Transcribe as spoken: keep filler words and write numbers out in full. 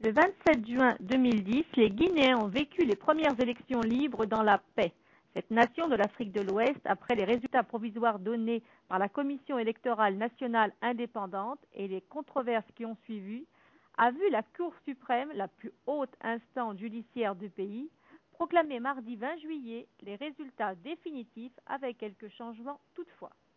Le vingt-sept juin deux mille dix, les Guinéens ont vécu les premières élections libres dans la paix. Cette nation de l'Afrique de l'Ouest, après les résultats provisoires donnés par la Commission électorale nationale indépendante et les controverses qui ont suivi, a vu la Cour suprême, la plus haute instance judiciaire du pays, proclamer mardi vingt juillet les résultats définitifs avec quelques changements toutefois.